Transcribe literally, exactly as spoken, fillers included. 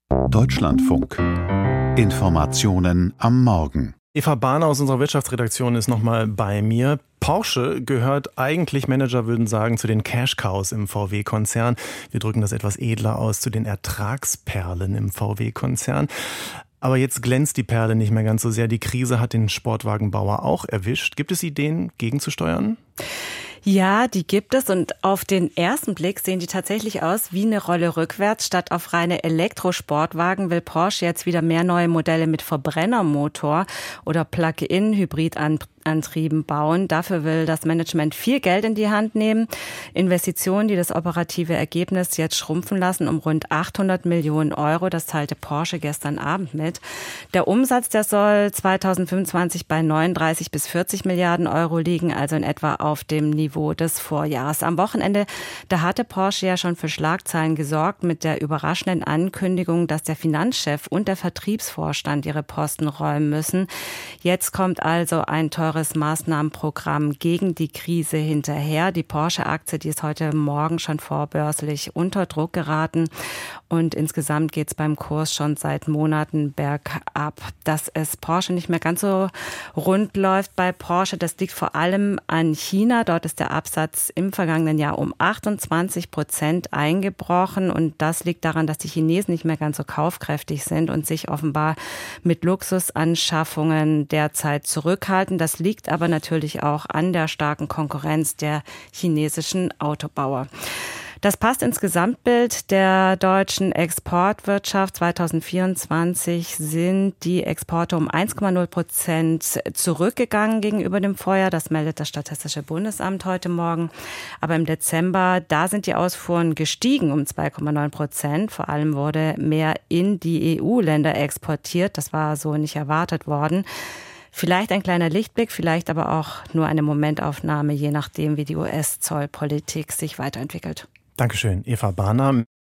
Deutschlandfunk. Informationen am Morgen. Eva Bahner aus unserer Wirtschaftsredaktion ist nochmal bei mir. Porsche gehört eigentlich, Manager würden sagen, zu den Cash-Cows im V W-Konzern. Wir drücken das etwas edler aus, zu den Ertragsperlen im V W-Konzern. Aber jetzt glänzt die Perle nicht mehr ganz so sehr. Die Krise hat den Sportwagenbauer auch erwischt. Gibt es Ideen, gegenzusteuern? Ja, die gibt es und auf den ersten Blick sehen die tatsächlich aus wie eine Rolle rückwärts. Statt auf reine Elektrosportwagen will Porsche jetzt wieder mehr neue Modelle mit Verbrennermotor oder Plug-in-Hybrid-Antrieben bauen. Dafür will das Management viel Geld in die Hand nehmen. Investitionen, die das operative Ergebnis jetzt schrumpfen lassen um rund achthundert Millionen Euro. Das teilte Porsche gestern Abend mit. Der Umsatz, der soll zweitausendfünfundzwanzig bei neununddreißig bis vierzig Milliarden Euro liegen, also in etwa auf dem Niveau des Vorjahres. Am Wochenende, da hatte Porsche ja schon für Schlagzeilen gesorgt mit der überraschenden Ankündigung, dass der Finanzchef und der Vertriebsvorstand ihre Posten räumen müssen. Jetzt kommt also ein teures Maßnahmenprogramm gegen die Krise hinterher. Die Porsche-Aktie, die ist heute Morgen schon vorbörslich unter Druck geraten und insgesamt geht es beim Kurs schon seit Monaten bergab. Dass es Porsche nicht mehr ganz so rund läuft bei Porsche, das liegt vor allem an China. Dort ist der Absatz im vergangenen Jahr um achtundzwanzig Prozent eingebrochen und das liegt daran, dass die Chinesen nicht mehr ganz so kaufkräftig sind und sich offenbar mit Luxusanschaffungen derzeit zurückhalten. Das liegt aber natürlich auch an der starken Konkurrenz der chinesischen Autobauer. Das passt ins Gesamtbild der deutschen Exportwirtschaft. zweitausendvierundzwanzig sind die Exporte um eins Komma null Prozent zurückgegangen gegenüber dem Vorjahr. Das meldet das Statistische Bundesamt heute Morgen. Aber im Dezember, da sind die Ausfuhren gestiegen um zwei Komma neun Prozent. Vor allem wurde mehr in die E U-Länder exportiert. Das war so nicht erwartet worden. Vielleicht ein kleiner Lichtblick, vielleicht aber auch nur eine Momentaufnahme, je nachdem, wie die U S-Zollpolitik sich weiterentwickelt. Dankeschön, Eva Bahner.